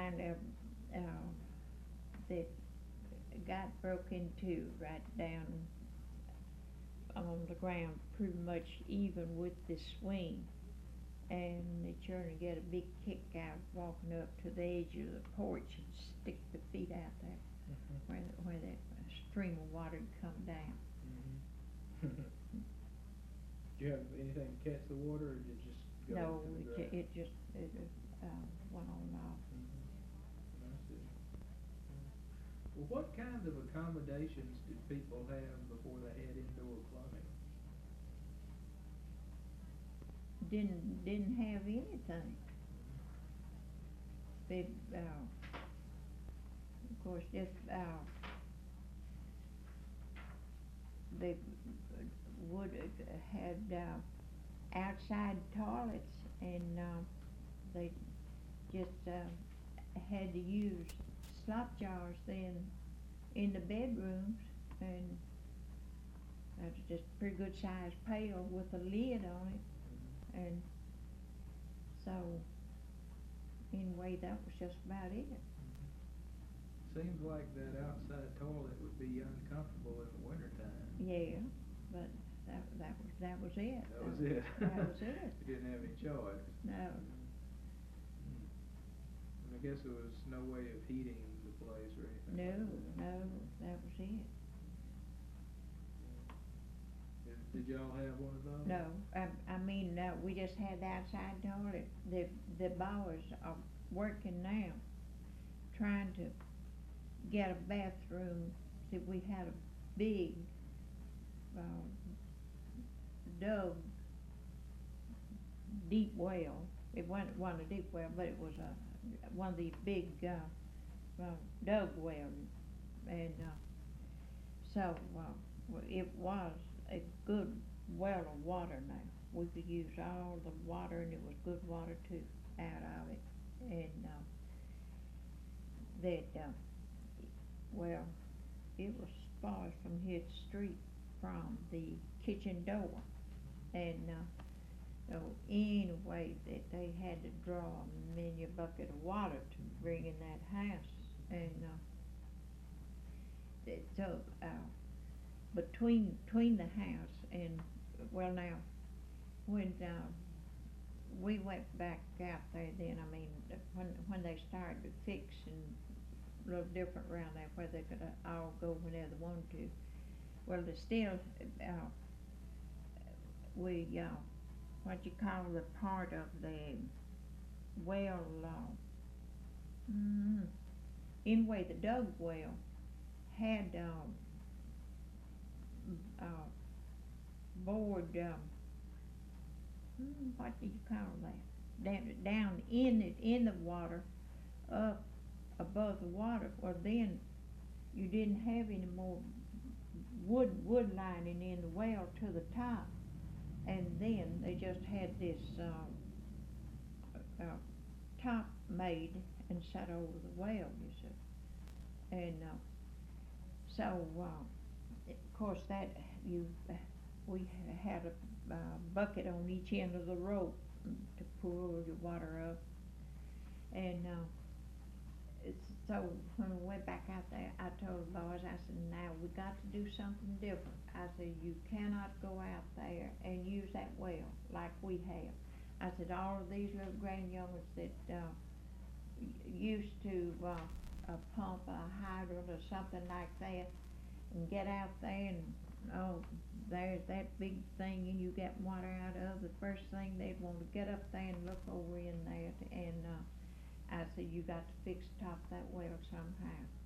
kind of, that got broke into right down on the ground, pretty much even with the swing. And they children get a big kick out walking up to the edge of the porch and stick their feet out there where that stream of water had come down. Do you have anything to catch the water, or did it just go No, into the ground? it just went on off. I see. Well, what kinds of accommodations did people have before they had indoor plumbing? Didn't have anything. They of course just they would had outside toilets, and they just had to use slop jars then in the bedrooms, and that's just a pretty good sized pail with a lid on it, and so anyway that was just about it. Seems like that outside toilet would be uncomfortable in the wintertime. Yeah, but that was it. That was it. That was it. You didn't have any choice. No. And I guess there was no way of heating the place or anything. No, like that. no, that was it. Did y'all have one of those? No, I mean, we just had the outside toilet. The boys are working now, trying to get a bathroom. See, we had a big, dug, deep well. It wasn't a deep well, but it was one of these big, dug wells, and so it was a good well of water now. We could use all the water, and it was good water too out of it. And well, it was far from his street from the kitchen door, and anyway that they had to draw a many bucket of water to bring in that house, and so between the house and, well, now when we went back out there then, I mean when they started to fix and a little different around there where they could all go whenever they wanted to, well, they still we what you call the part of the well, anyway the dug well had board, what do you call that, down in the water, up above the water. Well, then you didn't have any more wood lining in the well to the top, and then they just had this top made and set over the well, you see. And so of course that we had a bucket on each end of the rope to pull the water up, and so when we went back out there, I told the boys, I said, now we got to do something different. I said, you cannot go out there and use that well like we have. I said, all of these little grandyoungers that used to pump a hydrant or something like that and get out there and, oh, there's that big thing and you get water out of, the first thing they'd want to get up there and look over in there, and I said, you got to fix top that well somehow.